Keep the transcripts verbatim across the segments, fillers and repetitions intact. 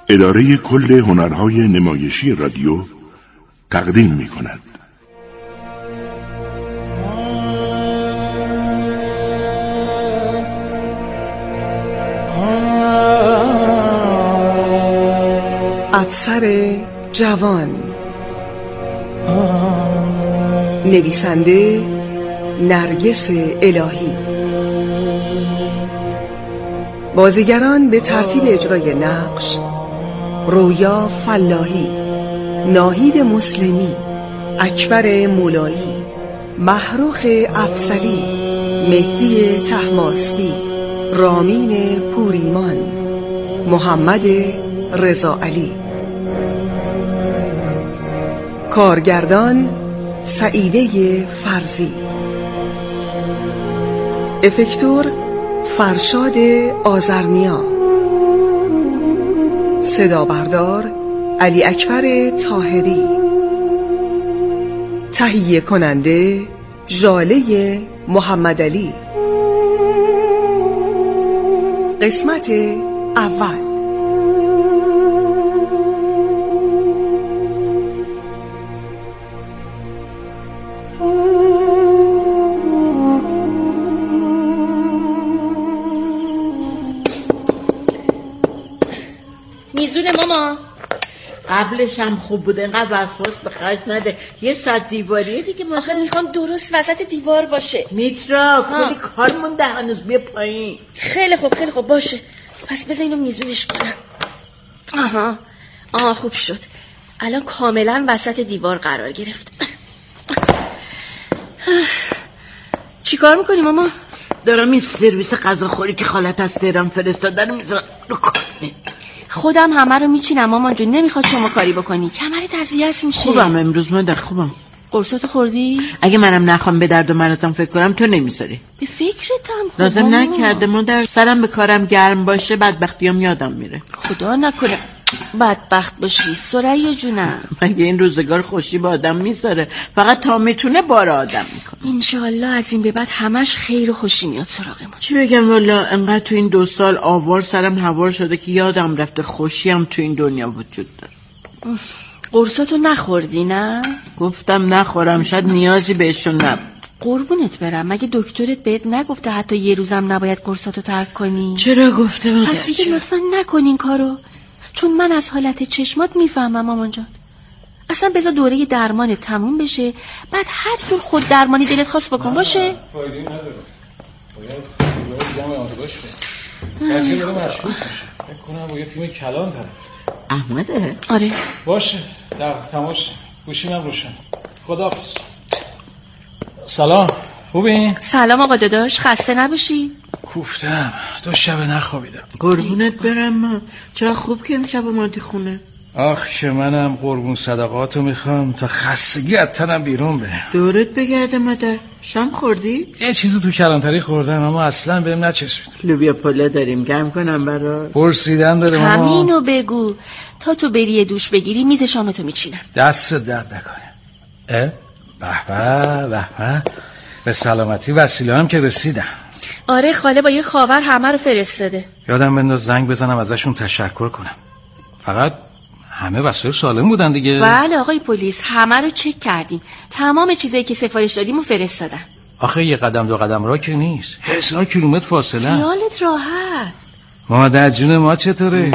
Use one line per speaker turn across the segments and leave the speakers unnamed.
اداره کل هنرهای نمایشی رادیو تقدیم می کند.
افسر جوان، نویسنده نرگس الهی، بازیگران به ترتیب اجرای نقش: رویا فلاحی، ناهید مسلمی، اکبر مولایی، محروخ افسلی، مهدی طهماسبی، رامین پوریمان، محمد رضا علی. کارگردان سعیده فرزی. افکتور فرشاد آذرنیا. صدا بردار علی اکبر طاهری. تهیه کننده ژاله محمد علی. قسمت اول.
میزونه ماما.
قبلش هم خوب بود، اینقدر وسواس به خرج نده. یه صد دیواریه دیگه. ما
آخه میخوام درست وسط دیوار باشه.
میترا کلی کار مونده هنوز، بیا پایین.
خیلی خوب خیلی خوب باشه. پس بذار اینو میزونش کنم. آها آها خوب شد. الان کاملا وسط دیوار قرار گرفت. چی کار میکنی ماما؟
دارم این سرویس غذاخوری که خالت از تهران فرستادن میذارم رو کنه.
خودم همه رو میچینم مامان جون، نمیخواد شما کاری بکنی، کمرت اذیت میشه.
خوبم امروز مادر، خوبم.
قرصاتو خوردی؟
اگه منم نخوام به درد و مرزم فکر کنم تو نمیذاری.
به فکرتم خدا.
لازم نکرده مادر، سرم به کارم گرم باشه بدبختیام یادم میره.
خدا نکنه بدبخت باشی ثریا جونم.
مگه این روزگار خوشی به آدم میذاره؟ فقط تا میتونه بار آدم میکنه.
انشالله از این به بعد همش خیر و خوشی میاد سراغ ما.
چی بگم والا، انقدر تو این دو سال آوار سرم هوار شده که یادم رفته خوشی هم تو این دنیا وجود داره.
قرصاتو نخوردی نه؟
گفتم نخورم، شاید نیازی بهشون نبود.
قربونت برم، مگه دکترت بهت نگفته حتی یه روزم نباید قرصاتو ترک کنی؟
چرا گفته مادر؟
پس دیگه لطفا نکنین کارو، چون من از حالت چشمات میفهمم مامان جان. اصلا بذار دوره درمان تموم بشه، بعد هر جور خود درمانی دلت خواست بکن. باشه؟
فایده نداره. باید دیگه هم آماده باشه. قضیه داره مشکوک میشه. فکر کنم با یه تیم کلان طرف.
احمده؟
آره.
باشه. در تماش. گوشیمم روشن. خداحافظ. سلام. خوبی؟
سلام آقا داداش، خسته نباشی؟
کوفتم. دو شب نخوابیدم.
قربونت برم من. چرا خوب که امشب اومدی خونه؟
آخ که منم قربون صدقاتو میخوام تا خستگی از تنم بیرون بره.
دورت بگرده مادر. شام خوردی؟
یه چیزی تو کلانتری خوردم اما اصلا بهم نچسبید.
لوبیا پلو داریم، گرم کنم برات؟
پرسیدن داره ماما.
همینو بگو. تا تو بری دوش بگیری میز شامتو میچینم.
دست درد نکنه. اه؟ به به به به. به سلامتی وسیله هم که رسیدم.
آره خاله با یه خاور همه رو فرستاده.
یادم بنداز زنگ بزنم ازشون تشکر کنم. فقط همه وسایل سالم بودن دیگه.
بله آقای پلیس، همه رو چک کردیم، تمام چیزایی که سفارش دادیم و فرستادن.
آخه یه قدم دو قدم راه که نیست، هزار کیلومتر فاصله.
خیالت راحت.
مادر جون ما چطوره؟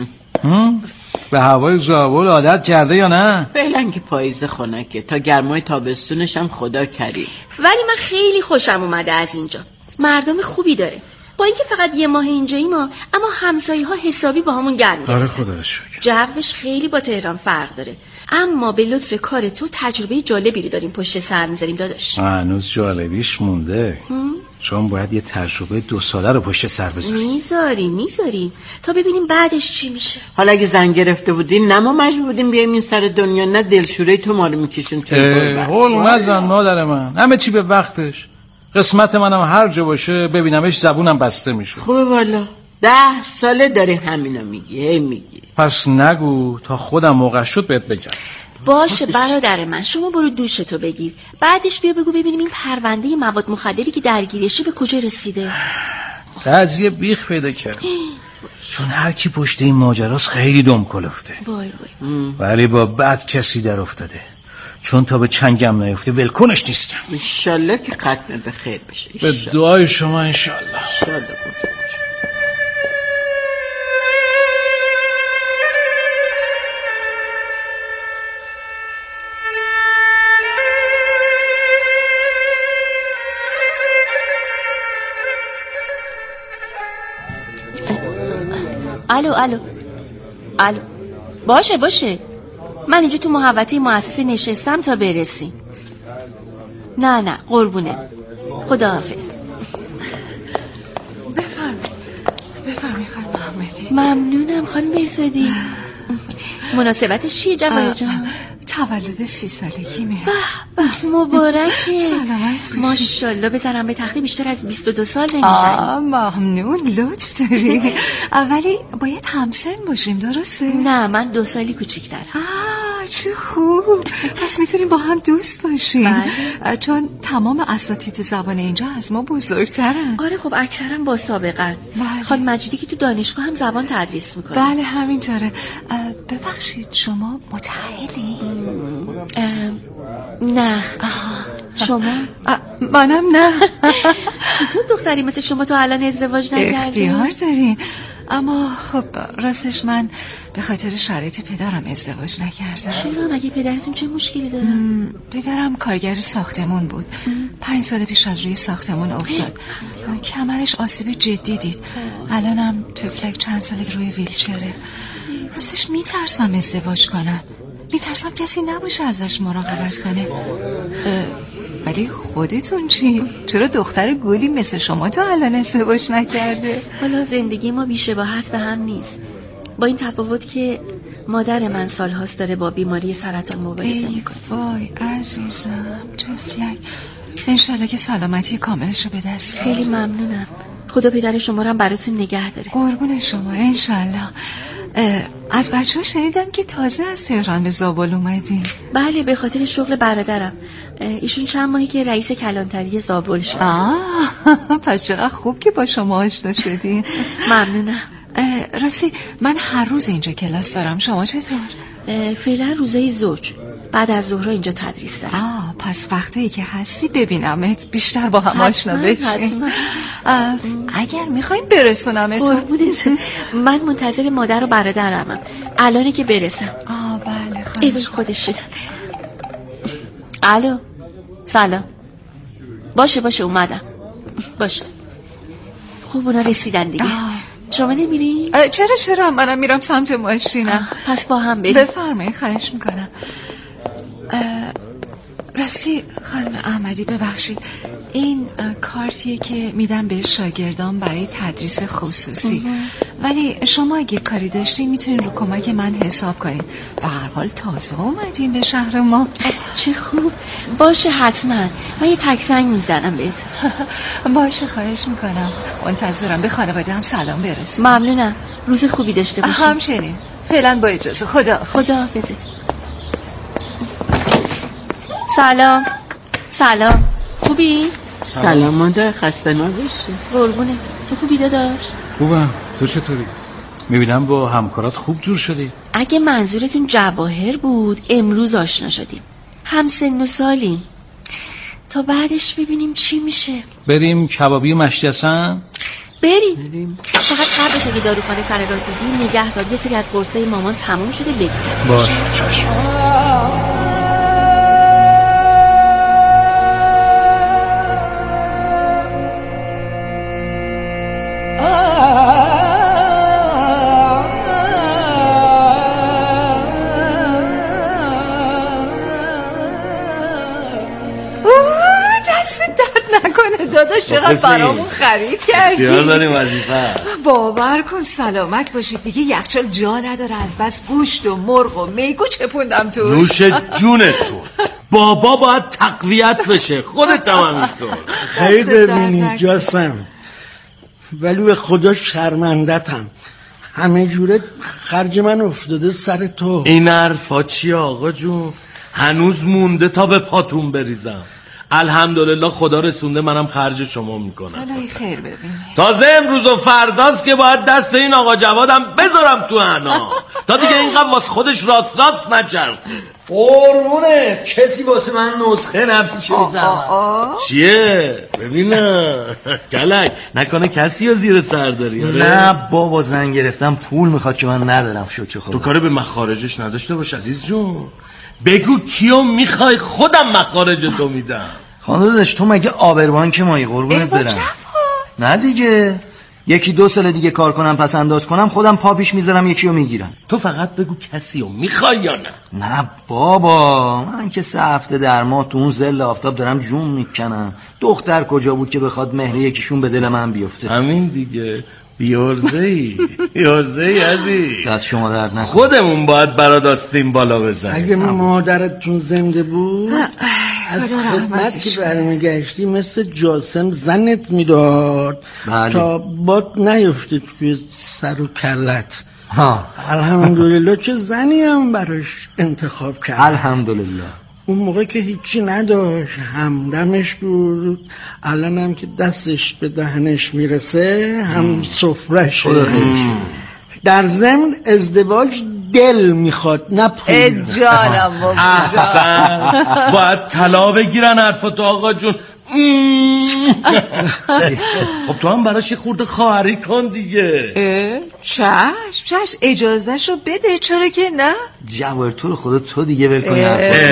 به هوای زابل عادت کرده یا نه؟
فعلا که پاییز خنکه، تا گرمای تابستونش هم خدا کریم.
ولی من خیلی خوشم اومده از اینجا، مردم خوبی داره. با اینکه فقط یه ماه اینجایی ما، اما همسایه ها حسابی با همون گرم گرفتن.
آره خدا رو شکر.
جوش خیلی با تهران فرق داره، اما به لطف کار تو تجربه جالبی داریم پشت سر میذاریم داداش.
هنوز جالبیش مونده. هم؟ چون باید یه تجربه دو ساله رو پشت سر بذاریم.
میذاریم میذاریم تا ببینیم بعدش چی میشه.
حالا اگه زن گرفته بودین نه ما مجبور بودیم بیایم این سر دنیا، نه دلشوره تو ما رو میکشون تو
هول مزن مادر من، همه چی به وقتش. قسمت منم هر جا باشه ببینمش زبونم بسته میشه.
خوبه والا، ده ساله داری همینو میگی. هی میگی
پس نگو تا خودم موقع شد بهت بگم.
باشه برادر من، شما برو دوشتو بگیر، بعدش بیا بگو ببینیم این پرونده مواد مخدری که درگیرشی به کجا رسیده.
قضیه بیخ پیدا کرد. چون هر کی پشت این ماجراست خیلی دم کلفته.
وای وای.
ولی با بد کسی در افتاده، چون تا به چنگم نیفته ولکنش نیستم.
انشالله که ختم به خیر بشه.
به دعای شما انشالله.
انشالله.
الو الو الو باشه باشه، من اینجا تو محوطه مؤسسه نشستم تا برسیم. نه نه قربونه، خداحافظ.
بفرمایید بفرمایید خانم محمدی.
ممنونم خانم بهزادی. مناسبتش چیه جواد جان؟
تولد سی سالگیمه.
به به مبارکه.
سلامت باشی.
ماشاءالله بزنم به تخته بیشتر از بیست و دو سال نمیزنی.
ممنون، لطف داری. ولی باید همسن باشیم درسته؟
نه من دو سالی کوچیک‌ترم.
آه چه خوب، پس میتونیم با هم دوست باشیم.
بله.
چون تمام اساتید زبان اینجا از ما بزرگترن.
آره خب اکثرا با سابقه.
بله.
خانم مجیدی که تو دانشگاه هم زبان تدریس میکنه.
بله همینطوره. ببخشید شما متأهلی؟
نه. شما؟
منم نه.
چطور دختری مثل شما تو الان ازدواج نکردی؟
اختیار دارین، اما خب راستش من به خاطر شرایط پدرم ازدواج نکردم.
چرا؟ مگه پدرتون چه مشکلی دارن؟
پدرم کارگر ساختمون بود. پنج سال پیش از روی ساختمون افتاد. کمرش آسیب جدی دید. الانم طفلک چند ساله روی ویلچره. راستش میترسم ازدواج کنم، میترسم کسی نباشه ازش مراقبت کنه. ولی خودتون چی؟ چرا دختر گلی مثل شما تا الان ازدواج نکرده؟
حالا زندگی ما بی‌شباهت به هم نیست، با این تفاوت که مادر من سالهاست داره با بیماری سرطان مبارزه میکنه.
وای عزیزم طفلک، انشالله که سلامتی کاملش رو به دست بیاره.
خیلی ممنونم، خدا پدر شما رو هم براتون نگه داره.
قربون شما انشالله. از بچه ها شنیدم که تازه از تهران به زابل اومدین.
بله به خاطر شغل برادرم، ایشون چند ماهی که رئیس کلانتری زابل شد.
آه پس چقدر خوب که با شما آشنا شدین.
ممنونم.
راستی من هر روز اینجا کلاس دارم، شما چطور؟
فعلا روزای زوج، بعد از ظهر اینجا تدریس دارم.
آه پس وقتی که هستی ببینمت، بیشتر با هم آشنا بشیم. اگر میخوایم برسونمتون.
من منتظر مادر و برادرمم، الانه که برسم.
آه بله
خواهش خودش شدن. الو سلام. باشه باشه اومدم. باشه خوب اونا رسیدن دیگه. آه. شما نمیری؟
چرا چرا منم میرم سمت ماشینم.
پس با هم بریم.
بفرمایید خواهش میکنم. راستی خانم احمدی ببخشید، این کارتیه که میدم به شاگردان برای تدریس خصوصی. ولی شما اگه کاری داشتین میتونین رو کمک من حساب کنین. به هر حال تازه اومدین به شهر ما.
چه خوب. باشه حتما، من یه تک زنگ میزنم بهتون.
باشه خواهش میکنم، منتظرم. به خانواده هم سلام برسون.
ممنونم، روز خوبی داشته باشین.
همچنین. فعلا با اجازه. خدا
خدا حافظت. سلام. سلام خوبی؟
سلام مادر، خسته نباشی.
قربونه. تو خوبی داداش؟
خوبم، تو چطوری؟ میبینم با همکارات خوب جور شدی.
اگه منظورتون جواهر بود امروز آشنا شدیم، هم سن و سالیم، تا بعدش ببینیم چی میشه.
بریم کبابی و مشتی حسن؟
بریم. بریم فقط قبلش اگه داروخانه سر راه دیدی نگه دار، یه سری از قرصای مامان تموم شده بگیر.
باشه چشم.
داداش چقدر برامون خرید کردی.
اختیار داریم وظیفه.
باور کن سلامت باشید دیگه، یخچال جا نداره، از بس گوشت و مرغ و میگو چپوندم توش.
نوش جونت تو. بابا باید تقویت بشه، خودت هم همینطور.
خیلی ببینی جاسم، ولی به خدا شرمندتم، همه جوره خرج من افتاده سر تو.
این حرفا چیه آقا جون؟ هنوز مونده تا به پاتون بریزم. الحمدلله خدا رسونده، منم خرج شما میکنم.
الهی خیر ببینی.
تازه امروز و فرداست که باید دست این آقا جوادم بذارم تو حنا تا دیگه اینقدر واسه خودش راست راست نچرخه.
قربونت کسی واسه من نسخه نمیشه بزنم.
چیه؟ ببینم کلک نکنه کسی رو زیر سر داری؟
نه بابا، زن گرفتم پول میخواد که من ندارم. شوکه خدا
تو کاری به مخارجش نداشته باش عزیز جون. بگو کیو میخوای خودم مخارج تو میدم.
خانده داشت تو مگه آبربانک مایی؟ قربونت برم. نه دیگه، یکی دو سال دیگه کار کنم پس انداز کنم خودم پا پیش میذارم یکی رو میگیرم.
تو فقط بگو کسی رو میخوای یا نه.
نه بابا، من که سه هفته در ماه تو اون ظل آفتاب دارم جون میکنم. دختر کجا بود که بخواد مهر یکیشون به دل من بیفته؟
همین دیگه، بیارزهی بیارزهی عزیز.
دست شما درد نکنه.
خودمون باید برات آستین بالا بزنیم.
اگه مادرتون زنده بود از خدمت که برمیگشتی مثل جاسم زنت میداد تا باد نیفته توی سر و کلت.
ها
الحمدلله چه زنی هم براش انتخاب کرد.
الحمدلله.
اون موقع که هیچی نداشت همدمش بود، الان هم که دستش به دهنش میرسه هم سفرشه. در ضمن ازدواج دل میخواد نه پول.
جانم بابا
احسن، باید طلا بگیرن حرفاتو آقا جون. خب تو هم براش یه خورده خواهری کن دیگه.
چشم چشم اجازهشو بده، چرا که نه؟
جوار تو رو خدا تو دیگه ول کن.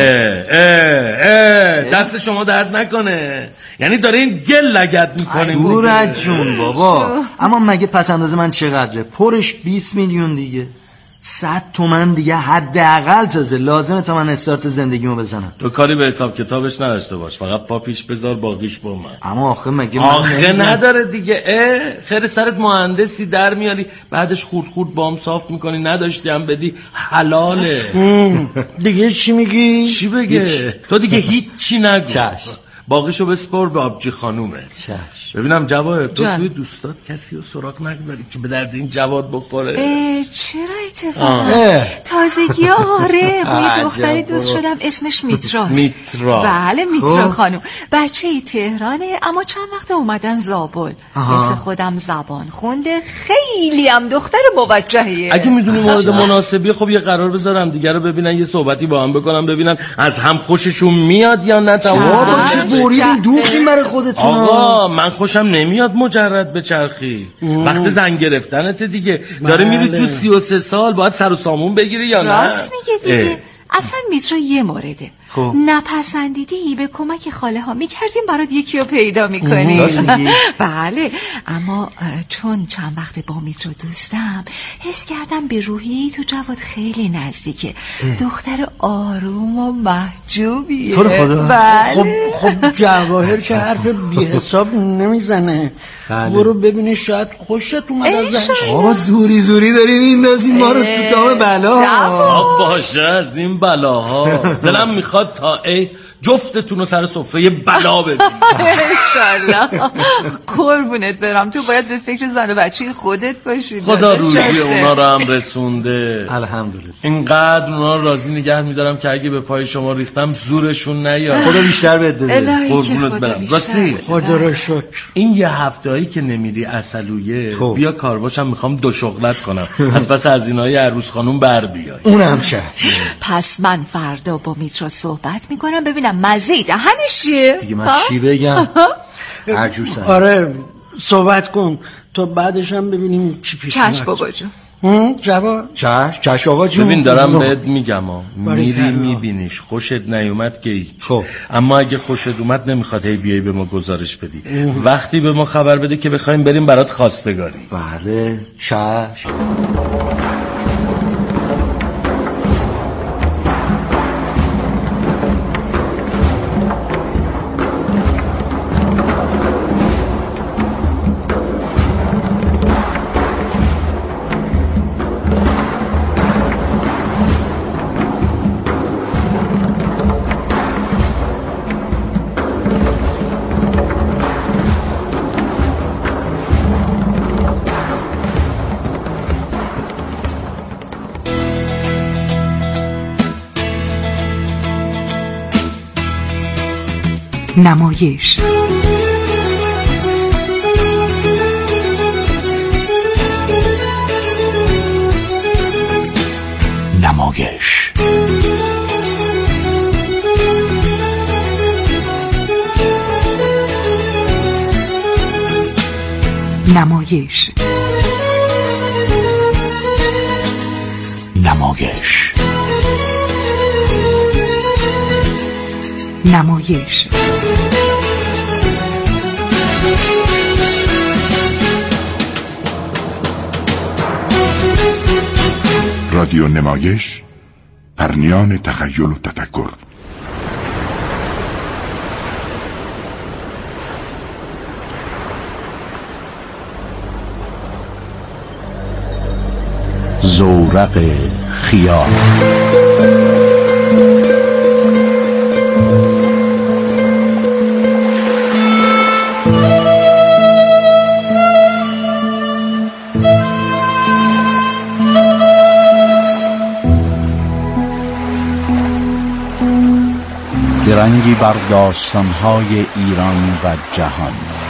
دست شما درد نکنه. یعنی داره این گل لگد میکنه.
گورت جون بابا. اما مگه پس انداز من چقدره؟ پرش بیست میلیون دیگه. صد تومن دیگه حداقل تازه لازمه تا من استارت زندگیمو بزنم.
تو کاری به حساب کتابش نداشته باش، فقط پا پیش بذار باقیش با من.
اما آخه مگه
آخه نداره دیگه. اه خیر سرت مهندسی در میاری بعدش خورد خورد بام صاف میکنی، نداشتی هم بدی حلاله.
دیگه چی میگی؟
چی بگه؟ تو دیگه هیچ چی نگو. باقیشو بسپار به آبجی خانومه. ببینم جواهر تو توی دوستات کسی رو سراغ نگذاری که به درد این جواد بخوره؟
چرا اتفاقا تازگی آره با یه دختری دوست شدم اسمش میتراست.
میترا؟
بله میترا خانوم. بچه ای تهرانه اما چند وقت اومدن زابل. مثل خودم زبان خونده، خیلی هم دختر موجهیه.
اگه میدونی مورد مناسبیه خب یه قرار بذارم دیگه رو ببینن، یه صحبتی با هم بکنم ببینن از هم خوششون میاد یا نه.
بابا چه بوریدین دوختین برای خودتون.
آقا من خوشم نمیاد مجرد به چرخی. وقت زن گرفتنت دیگه. داره میری تو سی و سه سال باید سر و سامون بگیری یا نه؟
راست میگه دیگه. اصلا میترا یه مورده خب. نپسندیدی به کمک خاله ها میکردیم برات یکی رو پیدا میکنی. بله اما چون چند وقت با میترا دوستم حس کردم به روحیه تو جواد خیلی نزدیکه. دختر آروم و محجوبیه.
تو رو خدا.
بله.
خب خب جواهر که حرف بی حساب نمیزنه. برو ببینه شاید خوشت اومد ازش.
آقا زوری زوری داری میندازین ما رو تو دام بلا.
باشه از این بلاها دلم میخواد تا ای جفتتون رو سر سفره بلا ببینید
انشالله. قربونت برم، تو باید به فکر زن و بچه خودت باشی.
خدا روزی اونا رو هم رسونده
الحمدلله.
اینقدر اونا رو راضی نگه میدارم که اگه به پای شما ریختم زورشون نیاد.
خدا بیشتر بهت بده.
قربونت برم. راستی
خدا رو شکر.
این یه هفتهایی که نمیری عسلویه خب. بیا کارباشم میخوام دو شغلت کنم. از پس از اینای عروس خانوم بر بیای.
اونم چه.
پس من فردا با میترا صحبت میکنم ببینم مزه دهنش چیه.
دیگه من چی بگم؟ هر جور سر.
آره صحبت کن تا بعدش هم ببینیم چی پیش میاد.
چشم بابا جون.
جواد
چش چش آقا جون.
ببین دارم بهت میگم ها میری میبینیش خوشت نیومد که هیچ.
خب
اما اگه خوشت اومد نمیخواد هی بیای به ما گزارش بدی. وقتی به ما خبر بده که بخوایم بریم برات خواستگاری.
بله چش.
نمایش.
نمایش
نمایش
نمایش
نمایش
رادیو نمایش، پرنیان تخیل و تفکر. زورق خیال. درنگی بر داستان‌های ایران و جهان.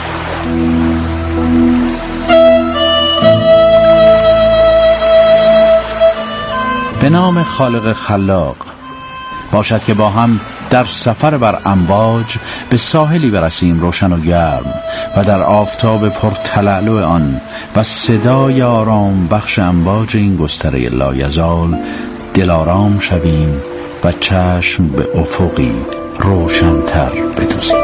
به نام خالق خلاق. باشد که با هم در سفر بر امواج به ساحلی برسیم روشن و گرم و در آفتاب پرتلالو آن و صدای آرام بخش امواج این گستره لایزال دلارام شویم و چشم به افقی روشن‌تر بدوزیم.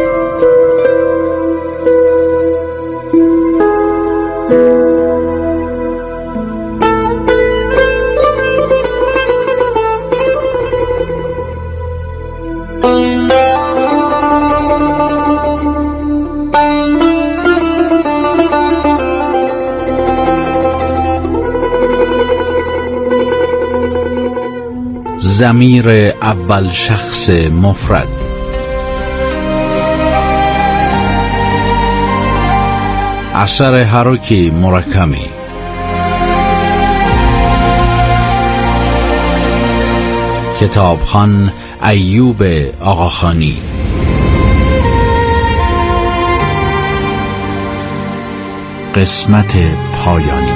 ضمیر اول شخص مفرد. اثر هاروکی موراکامی. کتابخوان ایوب آقاخانی. قسمت پایانی.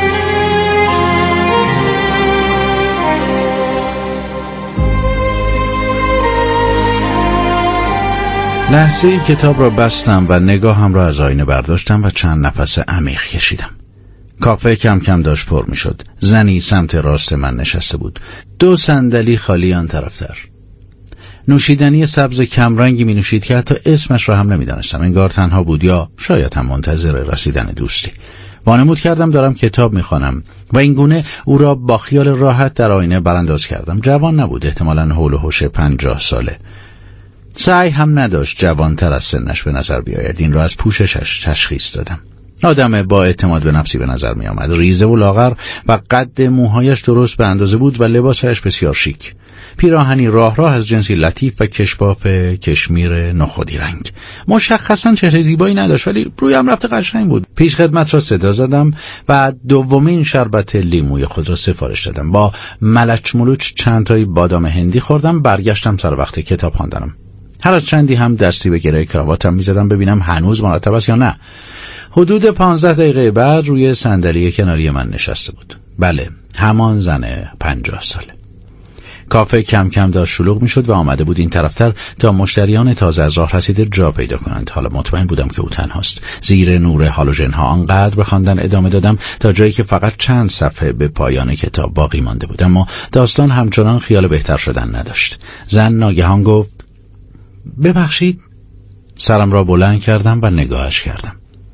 لحظه‌ای کتاب را بستم و نگاهم را از آینه برداشتم و چند نفس عمیق کشیدم. کافه کم کم داشت پر می شد. زنی سمت راست من نشسته بود. دو صندلی خالی آن طرفتر. نوشیدنی سبز کمرنگی می نوشید که حتی اسمش را هم نمی دانستم. انگار تنها بود یا شاید هم منتظر رسیدن دوستی. وانمود کردم دارم کتاب می خوانم و این گونه او را با خیال راحت در آینه برانداز کردم. جوان نبود، احتمالاً حول و حوش پنجاه ساله. سعی هم نداشت جوانتر از سنش به نظر بیاید. این را از پوششش تشخیص دادم. آدم با اعتماد به نفسی به نظر می آمد. ریزه و لاغر و قد موهایش درست به اندازه بود و لباسش بسیار شیک. پیراهنی راه راه از جنسی لطیف و کشباف کشمیر نخودی رنگ. مشخصا چهره زیبایی نداشت ولی رویم رفته قشنگ بود. پیش خدمت را صدا زدم و دومین شربت لیموی خود را سفارش دادم. با ملچ ملوچ چند تایی بادام هندی خوردم. برگشتم سر وقت کتاب خواندنم. هر از چندی هم دستی به گره کراواتم می‌زدم ببینم هنوز مرتب است یا نه. حدود پانزده دقیقه بعد روی صندلی کناری من نشسته بود. بله، همان زن پنجاه ساله. کافه کم کم داشت شلوغ می‌شد و آمده بود این طرفتر تا مشتریان تازه از راه رسیده جا پیدا کنند. حالا مطمئن بودم که او تنهاست. زیر نور هالوژن‌ها آنقدر به خواندن ادامه دادم تا جایی که فقط چند صفحه به پایان کتاب باقی مانده بود، اما داستان همچنان خیال بهتر شدن نداشت. زن ناگهان گفت: ببخشید. سرم را بلند کردم و نگاهش کردم.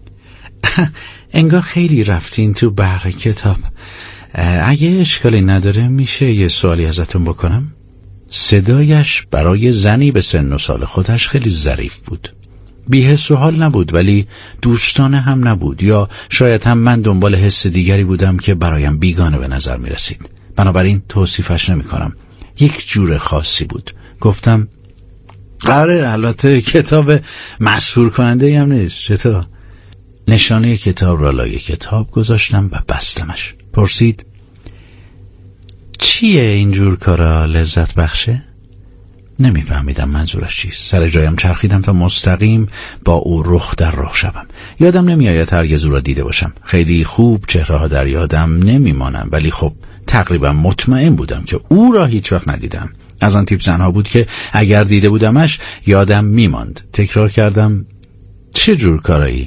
انگار خیلی رفتین تو بحر کتاب. اگه اشکالی نداره میشه یه سوالی ازتون بکنم؟ صدایش برای زنی به سن و سال خودش خیلی ظریف بود. بی‌حس و حال نبود ولی دوستانه هم نبود، یا شاید هم من دنبال حس دیگری بودم که برایم بیگانه به نظر میرسید. بنابراین توصیفش نمی کنم. یک جور خاصی بود. گفتم: آره، البته کتاب مسحور کننده هم نیست. چطور؟ نشانه کتاب را لای کتاب گذاشتم و بستمش. پرسید: چیه اینجور کارا لذت بخشه؟ نمیفهمیدم منظورش چیست. سر جایم چرخیدم تا مستقیم با او رخ در رخ شوم. یادم نمیآید هرگز او را دیده باشم. خیلی خوب چهره ها در یادم نمیمانم، ولی خب تقریبا مطمئن بودم که او را هیچ وقت ندیدم. از آن تیپ زنها بود که اگر دیده بودمش یادم میماند. تکرار کردم چه جور کارایی؟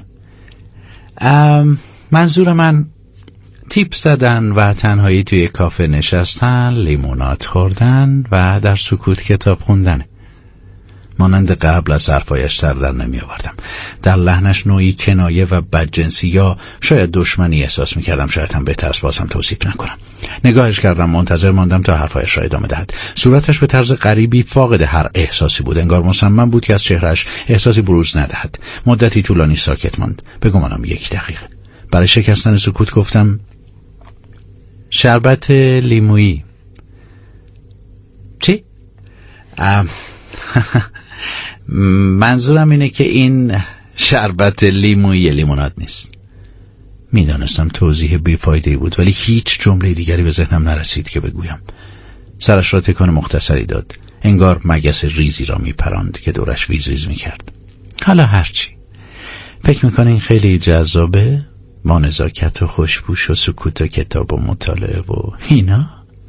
منظور من تیپ زدن و تنهایی توی کافه نشستن، لیموناد خوردن و در سکوت کتاب خوندن. مانند قبل از حرفایش سر در نمی آوردم. در لحنش نوعی کنایه و بدجنسی یا شاید دشمنی احساس می کردم. شاید هم بهتر است بازم توصیف نکنم. نگاهش کردم، منتظر ماندم تا حرفایش را ادامه دهد. صورتش به طرز غریبی فاقد هر احساسی بود. انگار مصمم بود که از چهرهش احساسی بروز ندهد. مدتی طولانی ساکت ماند، به گمانم یک دقیقه. برای شکستن سکوت گفتم شربت لیمویی. چی؟ منظورم اینه که این شربت لیمویی لیموناد نیست. میدانستم توضیح بیفایده‌ای بود، ولی هیچ جمله دیگری به ذهنم نرسید که بگویم. سرش را تکان مختصری داد، انگار مگس ریزی را میپراند که دورش ویز ویز میکرد. حالا هرچی. فکر میکنه این خیلی جذابه؟ با نزاکت و خوشبوش و سکوت و کتاب و مطالعه و اینا؟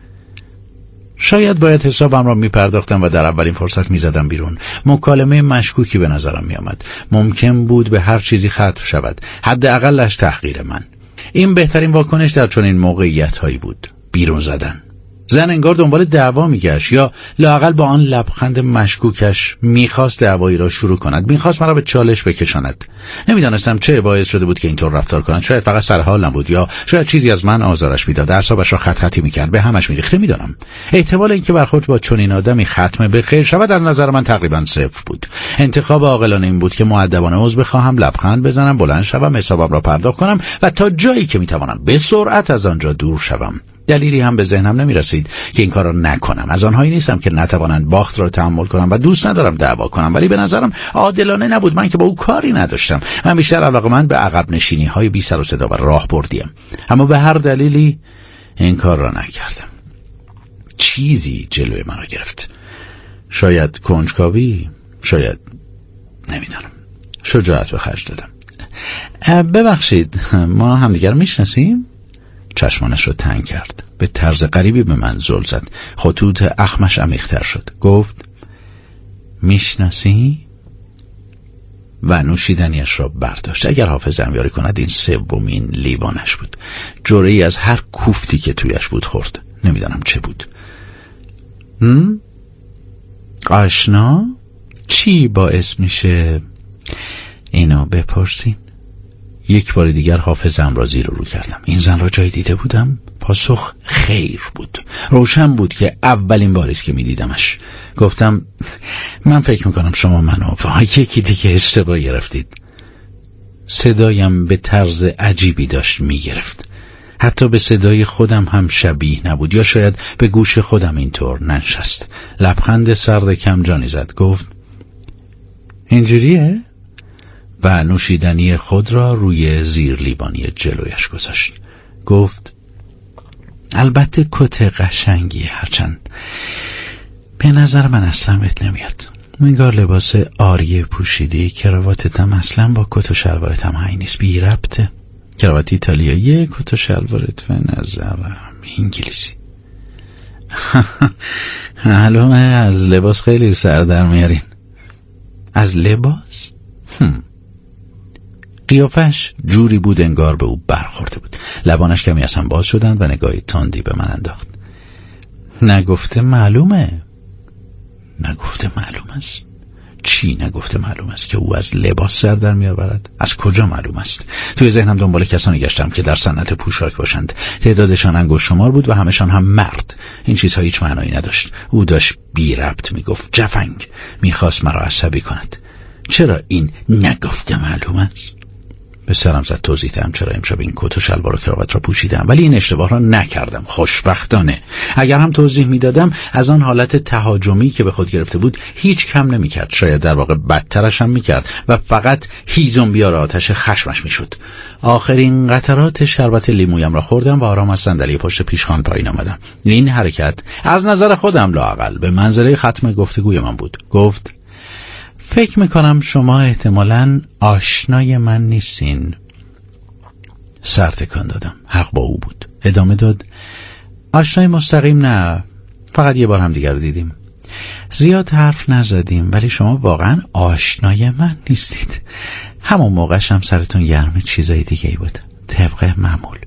شاید باید حسابم را میپرداختم و در اولین فرصت میزدم بیرون. مکالمه مشکوکی به نظرم میآمد. ممکن بود به هر چیزی ختم شود، حداقلش تحقیر من. این بهترین واکنش در چنین موقعیت هایی بود، بیرون زدن. زن انگار دنبال دعوا میگشت، یا لااقل با آن لبخند مشکوکش میخواست دعوایی را شروع کند، میخواست مرا به چالش بکشاند. نمیدانستم چه باعث شده بود که اینطور رفتار کند. شاید فقط سر حالم بود، یا شاید چیزی از من آزارش میداد، اعصابش را خط خطی میکرد، به همش میریخت. میدانم احتمال اینکه برخورد با چنین آدمی ختم به خیر شود از نظر من تقریبا صفر بود. انتخاب عاقلانه این بود که مؤدبانه عذر بخواهم، لبخند بزنم، بلند شوم، حسابم را پرداخت کنم و تا جایی که میتوانم به سرعت از آنجا دور شوم. دلیلی هم به ذهنم نمی رسید که این کار را نکنم. از آنهایی نیستم که نتوانند باخت را تحمل کنم و دوست ندارم دعوا کنم، ولی به نظرم عادلانه نبود. من که با او کاری نداشتم. من بیشتر علاقه‌مند به عقب نشینی های بی سر و صدا و راه بردیم، اما به هر دلیلی این کار را نکردم. چیزی جلوی من را گرفت. شاید کنجکاوی، شاید نمیدانم. شجاعت به خرج دادم. ببخشید، ما همدیگر میشناسیم؟ چشمانش رو تنگ کرد. به طرز غریبی به من زل زد. خطوط اخمش عمیق‌تر شد. گفت میشناسی؟ و نوشیدنیش را برداشت. اگر حافظه‌ام یاری کند این سومین لیوانش بود. جرعه‌ای از هر کوفتی که تویش بود خورد. نمیدانم چه بود. هم؟ آشنا؟ چی باعث میشه اینو بپرسین؟ یک بار دیگر حافظه‌ام را زیر و رو کردم. این زن را جای دیده بودم؟ پاسخ خیر بود. روشن بود که اولین باری است که می‌دیدمش. گفتم من فکر می‌کنم شما منو با یکی دیگه اشتباه گرفتید. صدایم به طرز عجیبی داشت می‌گرفت. حتی به صدای خودم هم شبیه نبود، یا شاید به گوش خودم اینطور ننشست. لبخند سرد کمجانی زد. گفت اینجوریه؟ و نوشیدنی خود را روی زیر لیوانی جلویش گذاشت. گفت البته کت قشنگی، هرچند به نظر من اصلا بهت نمیاد. انگار لباس آریه پوشیدی، کراواتت هم اصلا با کت و شلوارت هم هایی نیست، بی ربطه. کراوات ایتالیایی، کت و شلوارت به نظرم انگلیسی. معلومه از لباس خیلی سر در میارین. از لباس؟ هم. قیافش جوری بود انگار به او برخورده بود. لبانش کمی از هم باز شدند و نگاهی تندی به من انداخت. نگفته معلومه؟ نگفته معلوم است؟ چی نگفته معلوم است؟ که او از لباس سر در می آورد؟ از کجا معلوم است؟ توی ذهنم دنبال کسانی گشتم که در صنعت پوشاک باشند. تعدادشان انگشت شمار بود و همشان هم مرد. این چیزها هیچ معنایی نداشت. او داشت بی ربط می گفت. جفنگ می خواست مرا عصبی کند. چرا این نگفته معلوم است؟ به سرم زد، توضیح دهم چرا امشب این کت و شلوار و کراوات را پوشیدم، ولی این اشتباه را نکردم خوشبختانه. اگر هم توضیح میدادم از آن حالت تهاجمی که به خود گرفته بود هیچ کم نمیکرد، شاید در واقع بدترش هم میکرد و فقط هیزم بیار آتش خشمش میشد. آخرین قطرات شربت لیمویم را خوردم و آرام از صندلی پشت پیشخوان پایین آمدم. این حرکت از نظر خودم لااقل به منزله ختم گفتگوی من بود. گفت: فکر میکنم شما احتمالاً آشنای من نیستین. سر تکان دادم. حق با او بود. ادامه داد: آشنای مستقیم نه، فقط یه بار هم دیگر دیدیم. زیاد حرف نزدیم، ولی شما واقعا آشنای من نیستید. همون موقعش هم سرتون گرم چیزای دیگه ای بود، طبق معمول.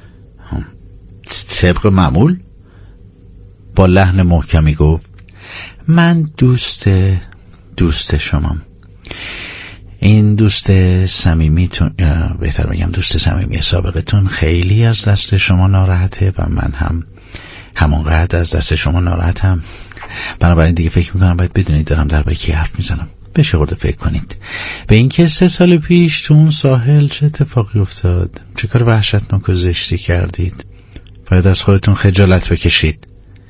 طبق معمول؟ با لحن محکمی گفت: من دوست دوست شمام. این دوست صمیمیتون، بهتر بگم دوست صمیمی سابقتون خیلی از دست شما ناراحته و من هم همونقدر از دست شما ناراحتم. بنابراین دیگه فکر میکنم باید بدونید دارم درباره کی حرف میزنم. بشه خورده فکر کنید به این که سه سال پیش تو اون ساحل چه اتفاقی افتاد، چه کار وحشتناک و زشتی کردید. باید از خودتون خجالت بکشید.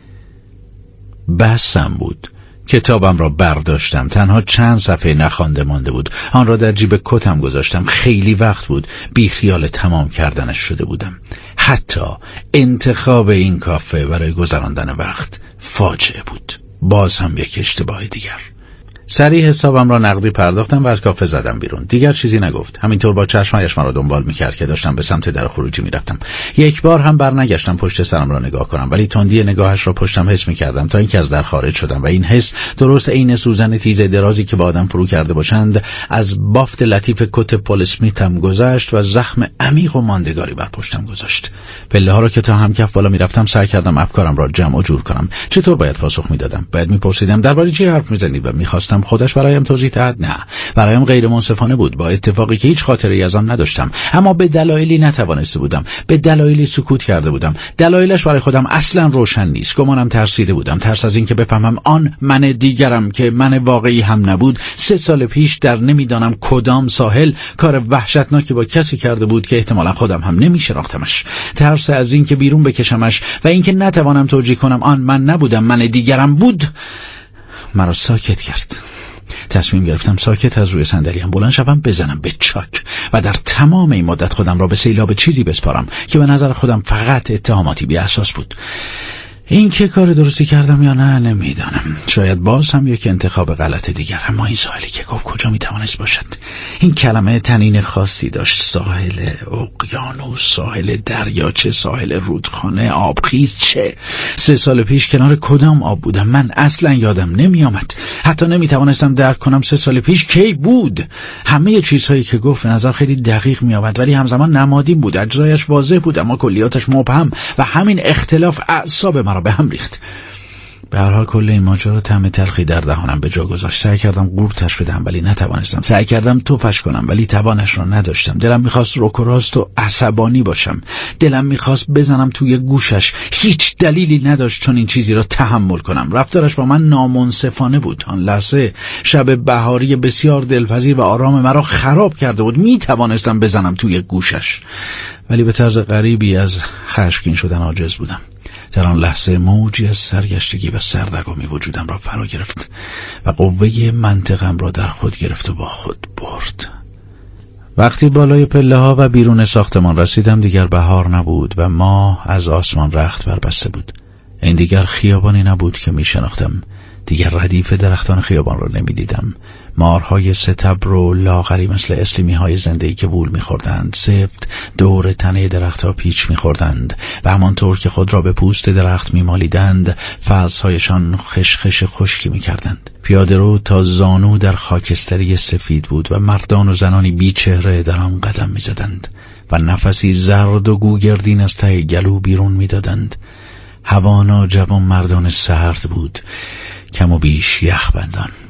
بسم بود. کتابم را برداشتم. تنها چند صفحه نخوانده مانده بود. آن را در جیب کتم گذاشتم. خیلی وقت بود بی خیال تمام کردنش شده بودم. حتی انتخاب این کافه برای گذراندن وقت فاجعه بود. باز هم یک اشتباه دیگر. سریع حسابم را نقدی پرداختم و از کافه زدم بیرون. دیگر چیزی نگفت. همینطور با چشمایش مرا دنبال میکرد که داشتم به سمت در خروجی میرفتم. یک بار هم برنگشتم پشت سرم را نگاه کنم، ولی تندی نگاهش را پشتم حس میکردم تا اینکه از در خارج شدم و این حس درست عین سوزن تیز درازی که با آدم فرو کرده باشند از بافت لطیف کت پل اسمیتم گذشت و زخم عمیق و ماندگاری بر پشتم گذاشت. پله ها را که تا همکف بالا میرفتم سعی کردم افکارم را جمع و جور کنم. چطور باید پاسخ میدادم؟ باید میپرسیدم درباره چی حرف میزنید و میخواستم خودش برایم توضیح دهد. نه، برایم غیر منصفانه بود، با اتفاقی که هیچ خاطری از آن نداشتم، اما به دلایلی نتوانسته بودم، به دلایلی سکوت کرده بودم. دلایلش برای خودم اصلا روشن نیست. گمانم ترسیده بودم، ترس از این که بفهمم آن من دیگرم که من واقعی هم نبود. سه سال پیش در نمیدانم کدام ساحل کار وحشتناکی با کسی کرده بود که احتمالا خودم هم نمیشناختمش. ترس از این که بیرون بکشمش و اینکه نتوانم توجیه کنم آن من نبودم، من دیگرم بود، مرا ساکت کرد. تصمیم گرفتم ساکت از روی صندلیم بلند شوم، بزنم به چاک و در تمام این مدت خودم را به سیلاب چیزی بسپارم که به نظر خودم فقط اتهاماتی بی اساس بود. این که کار درستی کردم یا نه نمیدانم. شاید باز هم یک انتخاب غلط دیگر. اما این ساحلی که گفت کجا میتوانست باشد؟ این کلمه طنین خاصی داشت. ساحل اقیانوس، ساحل دریاچه، ساحل رودخانه، آبخیز. چه؟ سه سال پیش کنار کدام آب بودم؟ من اصلا یادم نمیآمد. حتی نمیتوانستم درک کنم سه سال پیش کی بود. همه چیزهایی که گفت به نظر خیلی دقیق میآمد، ولی همزمان نمادین بود. اجزایش واضح بود اما کلیاتش مبهم و همین اختلاف اعصاب مرا به هم ریخت. به هر حال کل این ماجرا طعم تلخی در دهانم به جا گذاشت. سعی کردم قورتش بدم ولی نتوانستم. سعی کردم توفش کنم ولی توانش را نداشتم. دلم میخواست رک و راست و عصبانی باشم. دلم میخواست بزنم توی گوشش. هیچ دلیلی نداشت چون این چیزی را تحمل کنم. رفتارش با من نامنصفانه بود. آن لحظه شب بهاری بسیار دلپذیر و آرام مرا خراب کرده بود. میتوانستم بزنم توی گوشش ولی به طرز غریبی از خشمگین شدن عاجز بودم. در آن لحظه موجی از سرگشتگی و سردرگمی وجودم را فرا گرفت و قوه منطقم را در خود گرفت و با خود برد. وقتی بالای پله ها و بیرون ساختمان رسیدم دیگر بهار نبود و ماه از آسمان رخت بربسته بود. این دیگر خیابانی نبود که می شناختم. دیگر ردیف درختان خیابان را نمی دیدم. مارهای ستبر و لاغری مثل اسلیمی های زنده‌ای که وول می‌خوردند سفت دور تنه درختها پیچ می‌خوردند و همانطور که خود را به پوست درخت می‌مالیدند فلزهایشان خشخش خشکی می‌کردند. پیاده رو تا زانو در خاکستری سفید بود و مردان و زنانی بی چهره در آن قدم می‌زدند و نفسی زرد و گوگردین از ته گلو بیرون می‌دادند. هوا ناجوان مردان سرد بود، کم و بیش یخبندان.